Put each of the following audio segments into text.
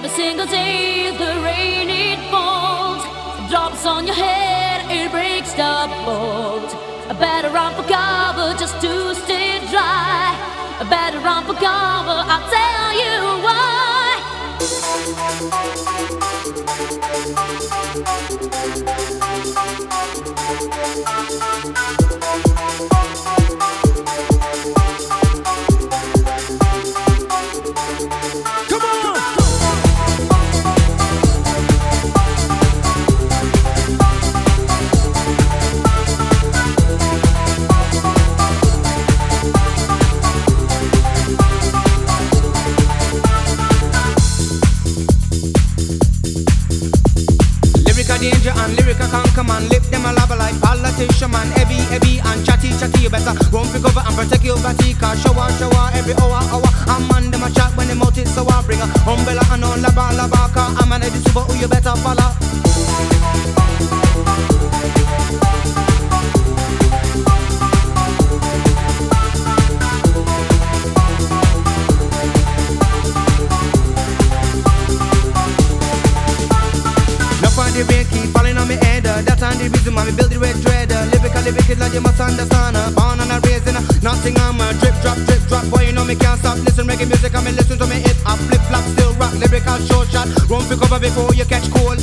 Every single day the rain it falls, drops on your head, it breaks the bolt. I better run for cover just to stay dry. I better run for cover, I'll tell you why. Danger and lyrical conquer man, lip them a lava like politician man. Heavy and chatty, you better run for cover and protect your body. Cause shower every hour. I'm man them a chat when they mouth it, so I bring a umbrella and on laba. Cause I'm an edit super who you better follow. The rain keep falling on me head. That's on the reason why me build the red dread. Lyrically wicked like you must understand. Born on a raising, nothing on my drip drop. Boy, you know me can't stop. Listen reggae music and me listen to me hip hop. Flip flop, still rock, lyrical short shot. Run for cover before you catch cold.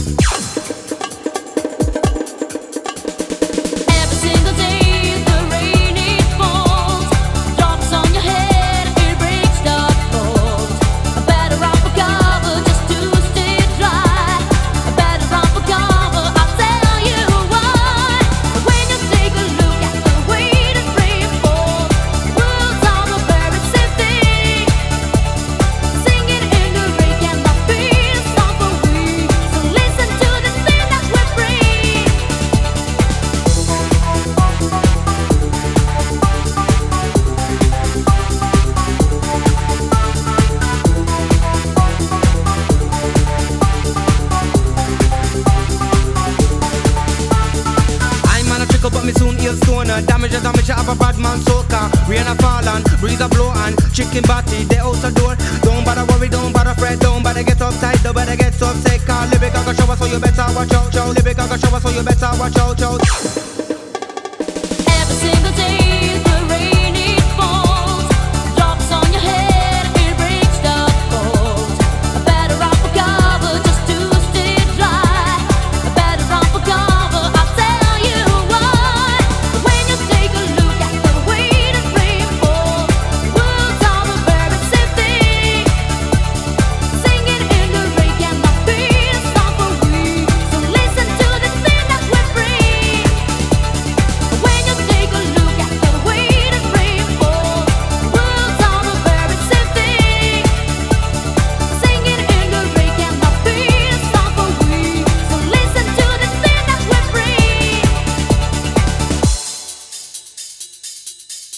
But me soon heal stoner. Damage, I have a bad man soaker. Rain a fall and breeze a blow and chicken body, they out the door. Don't bother worry, don't bother fret, don't bother get uptight, don't bother get upset. Cause lyric I got shower so you better watch out, chow. Lyric I got shower so you better watch out, chow. Every single day the rain it falls, drops on your head, it breaks the bolt. I better run for cover just to stay dry. I better run for cover, I'll tell you why. When you take a look at the way the rain falls, words are a very same thing. Singing in the rain cannot be a song for we. So listen to the thing that we bring. When you take a look at the way the rain falls, words are a very same thing. Singing in the rain cannot be a song for we. So listen to the thing that we bring.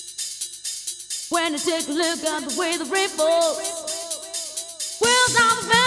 When you take a look at the way the rain falls, words are a very